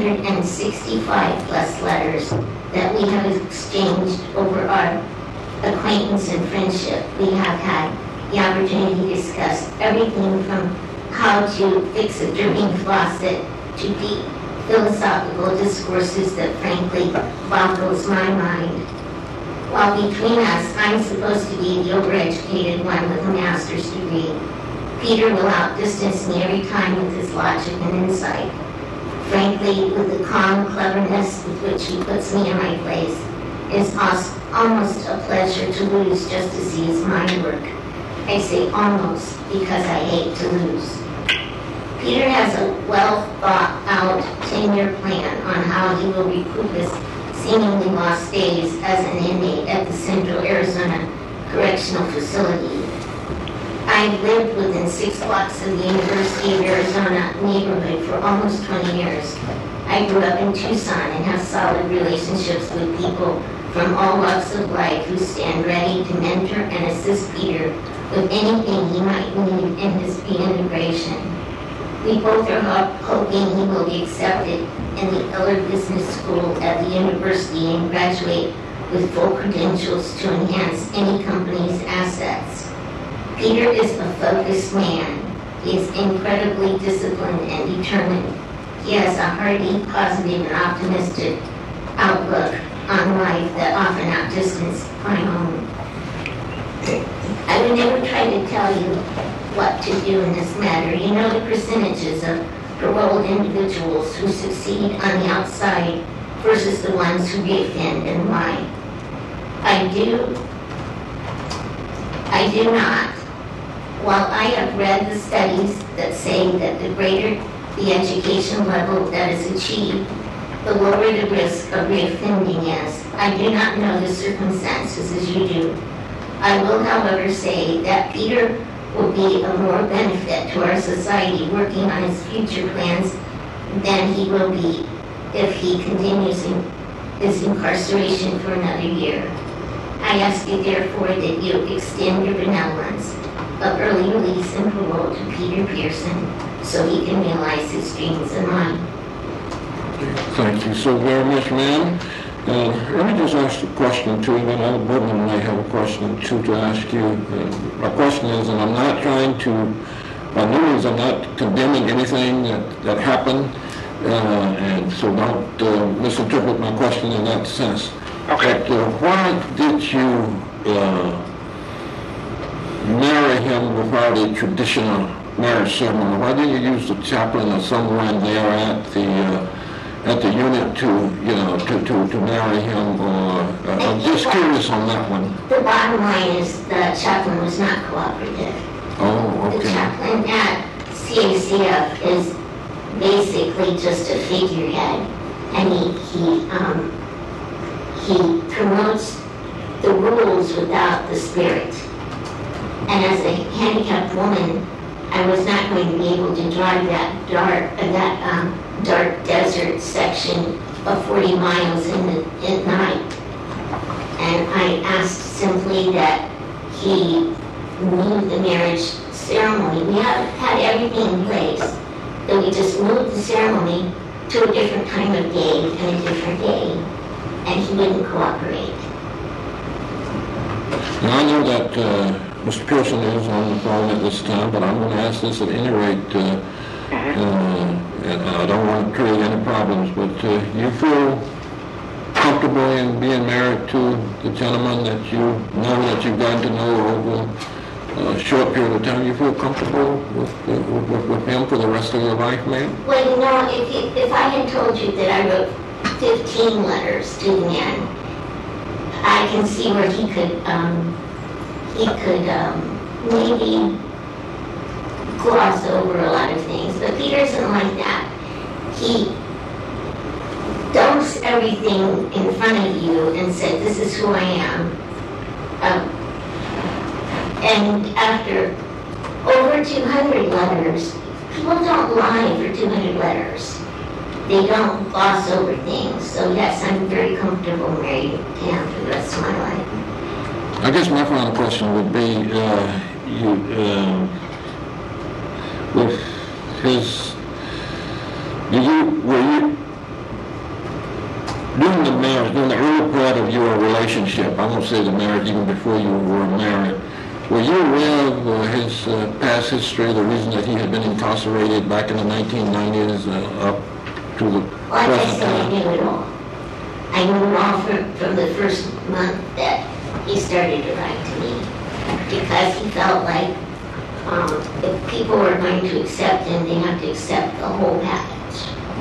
265 plus letters that we have exchanged over our acquaintance and friendship, we have had the opportunity to discuss everything from how to fix a dripping faucet to deep philosophical discourses that frankly boggles my mind. While between us, I'm supposed to be the overeducated one with a master's degree, Peter will outdistance me every time with his logic and insight. Frankly, with the calm cleverness with which he puts me in my place, it is almost a pleasure to lose just to see his mind work. I say almost because I hate to lose. Peter has a well-thought-out 10-year plan on how he will recoup his seemingly lost days as an inmate at the Central Arizona Correctional Facility. I've lived within 6 blocks of the University of Arizona neighborhood for almost 20 years. I grew up in Tucson and have solid relationships with people from all walks of life who stand ready to mentor and assist Peter with anything he might need in his reintegration. We both are hoping he will be accepted in the Eller Business School at the university and graduate with full credentials to enhance any company's assets. Peter is a focused man. He is incredibly disciplined and determined. He has a hearty, positive, and optimistic outlook on life that often outdistances my own. I would never try to tell you what to do in this matter. You know the percentages of paroled individuals who succeed on the outside versus the ones who reoffend and why. I do not. While I have read the studies that say that the greater the education level that is achieved, the lower the risk of reoffending is. I do not know the circumstances as you do. I will, however, say that Peter will be of more benefit to our society working on his future plans than he will be if he continues in his incarceration for another year. I ask you, therefore, that you extend your benevolence of early release and parole to Peter Pearson so he can realize his dreams and mine. Thank you so very much, ma'am. Let me just ask a question too, then other board members may have a question too to ask you. My question is, and I'm not trying to, by no means I'm not condemning anything that happened, and so don't misinterpret my question in that sense. Okay. But why did you marry him without a traditional marriage ceremony? Why didn't you use the chaplain or someone there at the unit to marry him? Or I'm just curious on that one. The bottom line is the chaplain was not cooperative. Oh, The okay. chaplain at CACF is basically just a figurehead, and he promotes the rules without the spirit. And as a handicapped woman, I was not going to be able to drive that dark desert section of 40 miles at night. And I asked simply that he move the marriage ceremony. We have had everything in place, that we just moved the ceremony to a different time of day and a different day, and he wouldn't cooperate. Now, I know that Mr. Pearson is on the phone at this time, but I'm going to ask this at any rate, and I don't want to create any problems, but you feel comfortable in being married to the gentleman that you know, that you've gotten to know over a short period of time? You feel comfortable with him for the rest of your life, ma'am? Well, you know, if I had told you that I wrote 15 letters to the man, I can see where he could maybe gloss over a lot of things. But Peter isn't like that. He dumps everything in front of you and said, "This is who I am." And after over 200 letters, people don't lie for 200 letters. They don't gloss over things. So yes, I'm very comfortable married to him for the rest of my life. I guess my final question would be, with his, were you, during the marriage, during the early part of your relationship, I won't say the marriage, even before you were married, were you aware of his past history, the reason that he had been incarcerated back in the 1990s up to the Well, I present guess I time? knew it all. I knew it all from the first month that he started to write to me, because he felt like if people were going to accept him, they have to accept the whole package.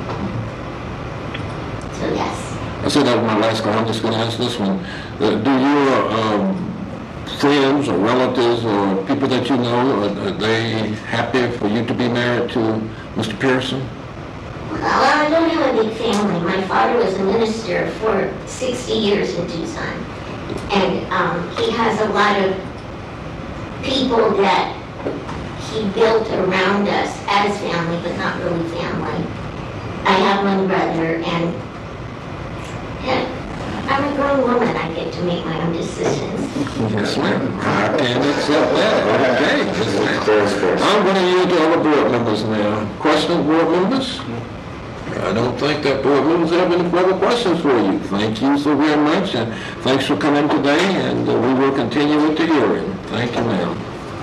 So yes. I said that was my last call. I'm just going to ask this one. Do your friends or relatives or people that you know, are they happy for you to be married to Mr. Pearson? Well, I don't have a big family. My father was a minister for 60 years in Tucson. And he has a lot of people that he built around us as family, but not really family. I have one brother, and I'm a grown woman. I get to make my own decisions. Yes, ma'am. I can accept that. Okay. Yes, ma'am. I'm going to yield to other board members now. Questions, board members? I don't think that board members have any further questions for you. Thank you so very much, and thanks for coming today, and we will continue with the hearing. Thank you, ma'am.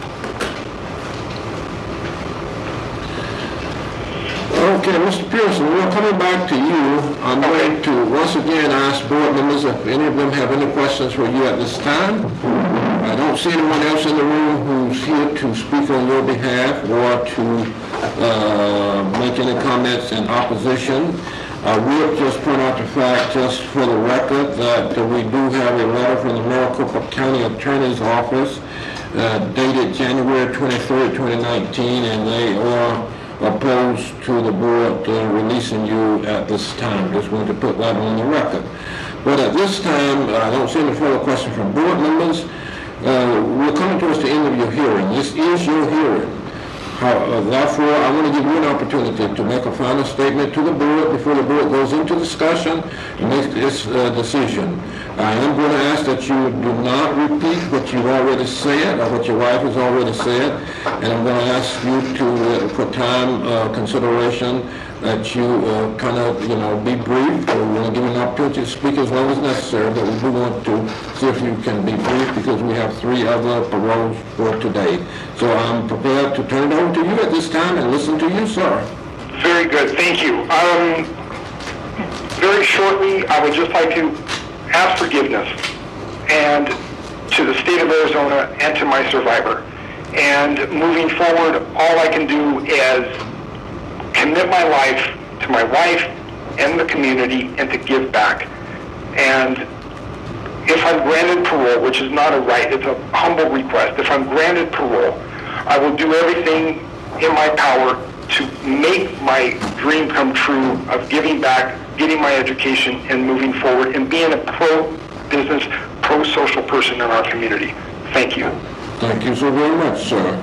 Okay, Mr. Pearson, we're coming back to you. I'm going to once again ask board members if any of them have any questions for you at this time. I don't see anyone else in the room who's here to speak on your behalf or to make any comments in opposition. I will just point out the fact, just for the record, that we do have a letter from the Maricopa County Attorney's Office dated January 23rd, 2019, and they are opposed to the board releasing you at this time. Just wanted to put that on the record. But at this time, I don't see any further questions from board members. We're coming towards the end of your hearing. This is your hearing. Therefore, I want to give you an opportunity to make a final statement to the board before the board goes into discussion and makes its decision. I am going to ask that you do not repeat what you've already said or what your wife has already said, and I'm going to ask you to, for time consideration, that you be brief. We're going to give you an opportunity to speak as long as necessary, but we do want to see if you can be brief because we have 3 other paroles for today. So I'm prepared to turn it over to you at this time and listen to you, sir. Very good, thank you. Very shortly, I would just like to ask forgiveness and to the state of Arizona and to my survivor. And moving forward, all I can do is commit my life to my wife and the community and to give back. And if I'm granted parole, which is not a right, it's a humble request, if I'm granted parole, I will do everything in my power to make my dream come true of giving back, getting my education, and moving forward and being a pro-business, pro-social person in our community. Thank you. Thank you so very much, sir.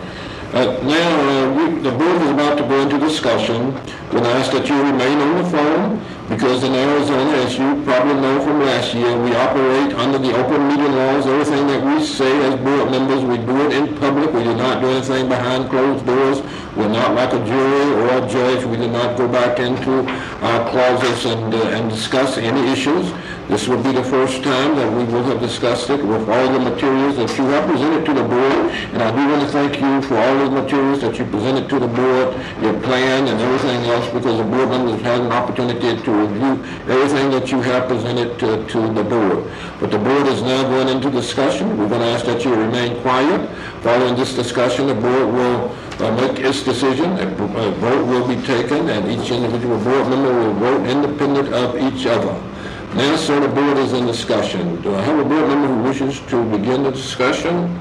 Now, the board is about to go into discussion. We're going to ask that you remain on the phone because in Arizona, as you probably know from last year, we operate under the open meeting laws. Everything that we say as board members, we do it in public. We do not do anything behind closed doors. We're not like a jury or a judge. We do not go back into our closets and discuss any issues. This will be the first time that we will have discussed it with all the materials that you have presented to the board. And I do want to thank you for all the materials that you presented to the board, your plan and everything else, because the board members had an opportunity to review everything that you have presented to the board. But the board is now going into discussion. We're going to ask that you remain quiet. Following this discussion, the board will make its decision. A vote will be taken, and each individual board member will vote independent of each other. Now, sir, the board is in discussion. Do I have a board member who wishes to begin the discussion?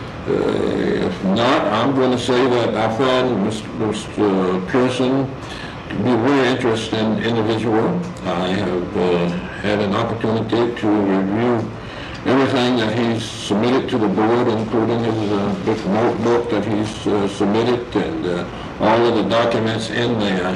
If not, I'm going to say that I find Mr. Pearson to be a very interesting individual. I have had an opportunity to review everything that he's submitted to the board, including his big notebook that he's submitted and all of the documents in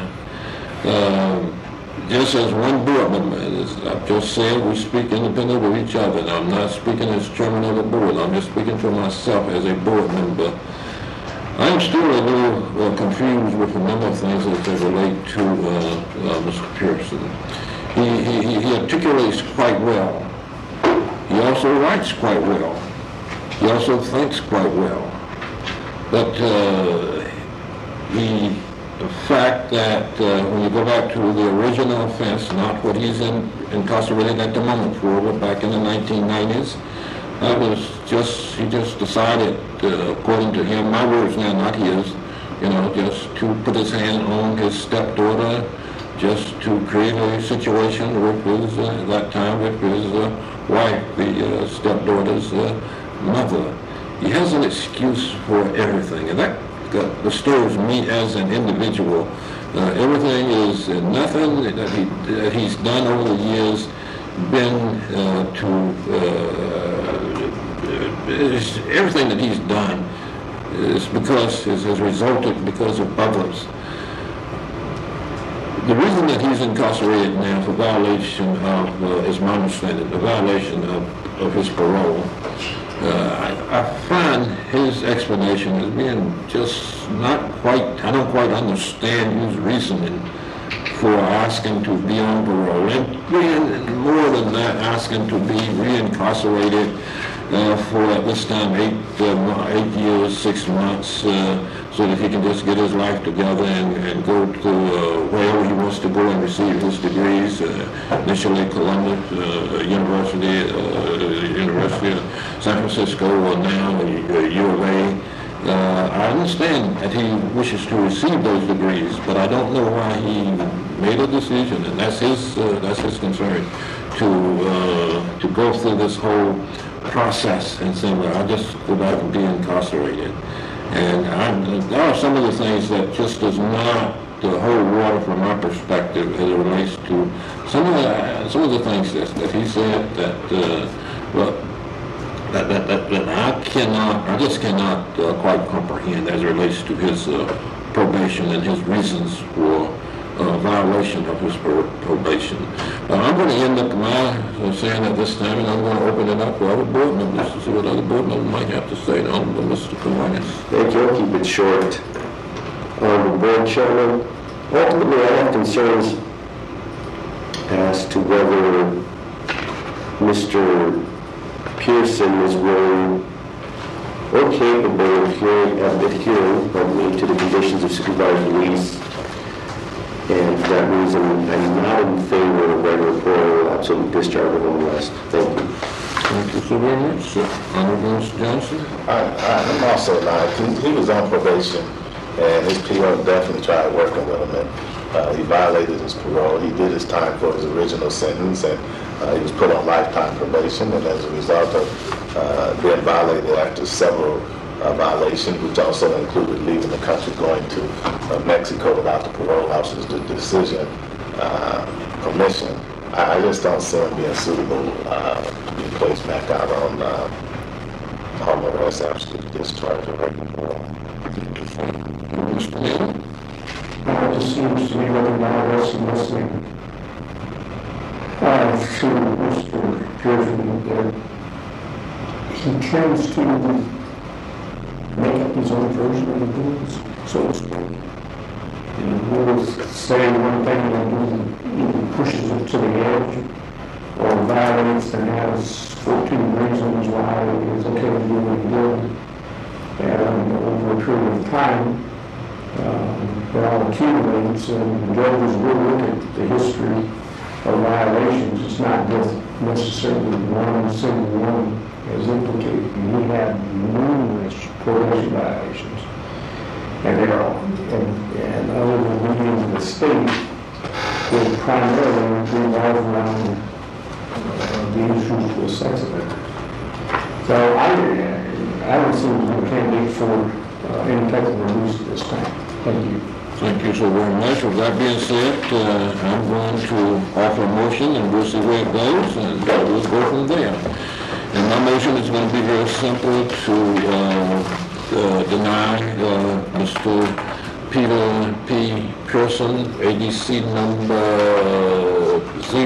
there. Just as one board member, as I've just said, we speak independent of each other. And I'm not speaking as chairman of the board. I'm just speaking for myself as a board member. I'm still a little confused with a number of things as they relate to Mr. Pearson. He articulates quite well. He also writes quite well. He also thinks quite well. But the fact that when you go back to the original offense, not what he's incarcerated at the moment for, but back in the 1990s, that was he just decided, according to him, my words now, not his, just to put his hand on his stepdaughter, just to create a situation with his, at that time, with his wife, the stepdaughter's mother. He has an excuse for everything, and that disturbs me as an individual. Everything is nothing that he's done over the years been everything that he's done is because, has resulted because of others. The reason that he's incarcerated now for violation of, is my understanding, the violation of his parole, I find his explanation as being just not quite, I don't quite understand his reasoning for asking to be on parole, and being more than that, asking to be reincarcerated for at this time 8 years, 6 months, so that he can just get his life together and go to wherever he wants to go and receive his degrees, initially Columbia University, University of San Francisco, or now U of A. I understand that he wishes to receive those degrees, but I don't know why he made a decision, and that's his concern, to go through this whole process and say, well, I'll just go back and be incarcerated. And there are some of the things that just does not hold water from my perspective as it relates to some of the things that he said that I just cannot quite comprehend as it relates to his probation and his reasons for violation of his probation. I'm going to end up my saying at this time, and I'm going to open it up for other board members to see what other board members might have to say. Honorable Mr. Kiwanis. Thank you. I'll keep it short. Honorable Board Chairman, ultimately I have concerns as to whether Mr. Pearson is willing or capable of adhering to the conditions of supervised release. And for that reason, I'm not in favor of regular parole, absolute discharge of home arrest. Thank you. Thank you so very much. Honorable Mr. Johnson. I'm also not. He was on probation, and his PO definitely tried working with him, and he violated his parole. He did his time for his original sentence, and he was put on lifetime probation, and as a result of being violated after several violations, which also included leaving the country, going to Mexico without the parole officer's decision, permission, I just don't see him being suitable to be placed back out on home arrest after discharge of regular parole. Mr. Neal. It just seems to me that the IRS is listening to Mr. Pearson that he tends to make up his own version of the rules, so to speak. And we'll say one thing and either pushes it to the edge or violates and has 14 reasons why it's okay to do what he did. And over a period of time, it all accumulates, and the judges will look at the history of violations. It's not just necessarily one single one as implicated. He had numerous probation violations, and they are, and other than leading the state, they primarily revolve around the issues with sex offenders. So I don't see a candidate for any type of release at this time. Thank you. Thank you so very much. With that being said, I'm going to offer a motion, and we'll see where it goes, and we'll go from there. And my motion is going to be very simple, to deny Mr. Peter P. Pearson, ADC number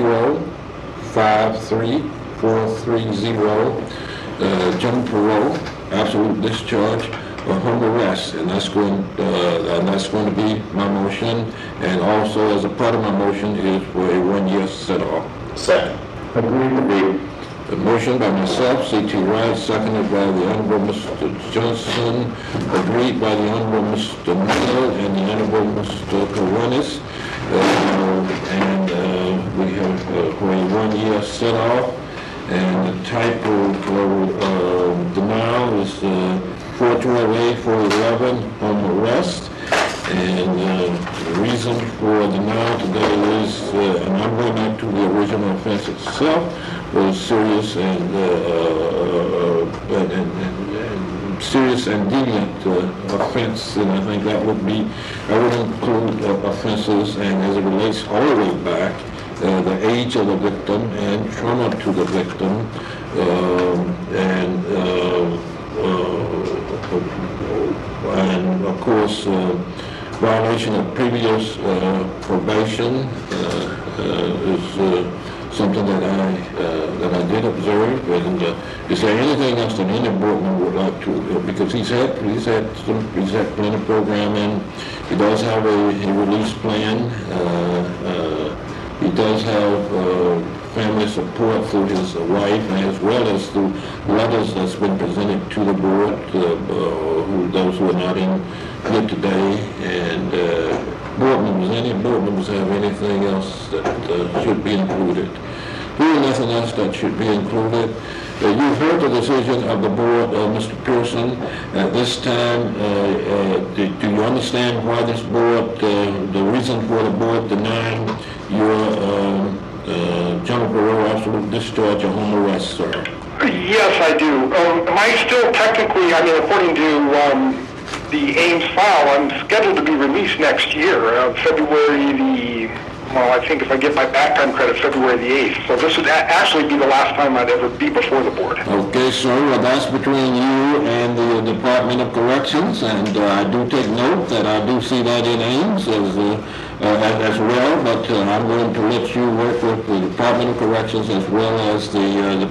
053430, general parole, absolute discharge, or home arrest, and that's going to be my motion. And also, as a part of my motion, is for a 1-year set-off. Second. Agreed. A motion by myself, C.T. Wright, seconded by the Honorable Mr. Johnson, agreed by the Honorable Mr. Miller and the Honorable Mr. Kiwanis, and we have for a 1-year set-off, and the type of denial is 412A 411, home arrest. And the reason for denial today is, and I'm going back to the original offense itself, was serious and serious and deviant offense, and I think that would include offenses, and as it relates all the way back, the age of the victim and trauma to the victim, course, violation of previous probation is something that I did observe. And is there anything else that any board member would like to? Because he's had plenty of programming. He does have a release plan. He does have family support through his wife, as well as through letters that's been presented to the board, those who are not in here today. And any board members have anything else that should be included? Hearing nothing else that should be included. You've heard the decision of the board, Mr. Pearson. At this time, do you understand why this board, the reason for the board denying your General Bureau absolute discharge or home arrest, sir? Yes, I do. Am I still technically, according to the Ames file, I'm scheduled to be released next year, I think if I get my back time credit, February the 8th. So this would actually be the last time I'd ever be before the board. Okay, sir. Well, that's between you and the Department of Corrections, and I do take note that I do see that in Ames as well, but I'm going to let you work with the Department of Corrections as well as the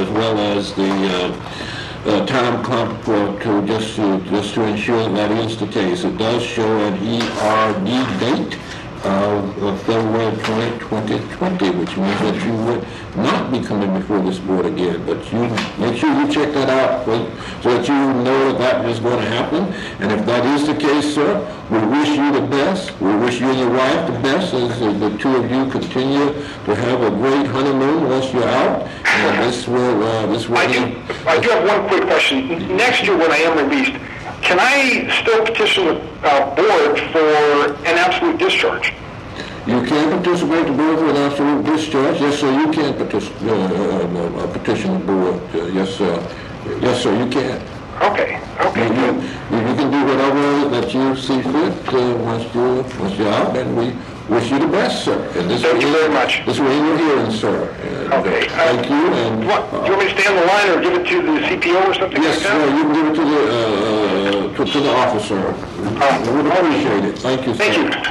time clock to just to ensure that is the case. It does show an ERD date of February 2020, which means that you would not be coming before this board again. But you make sure you check that out so that you know that is going to happen. And if that is the case, sir, we wish you the best. We wish you and your wife the best as the two of you continue to have a great honeymoon once you're out. And this will. I do have one quick question. Next year, when I am released, can I still petition the board for an absolute discharge? You can participate the board for an absolute discharge. Yes, sir, you can petition the board. Yes, sir. Yes, sir, you can. Okay. You can do whatever that you see fit once you're out, and we wish you the best, sir. And Thank you very much. This way you're hearing, sir. And, okay. Thank you. And do you want me to stay on the line or give it to the CPO or something yes, like that? sir. You can give it to the officer. We would appreciate it. Thank you, sir. Thank you.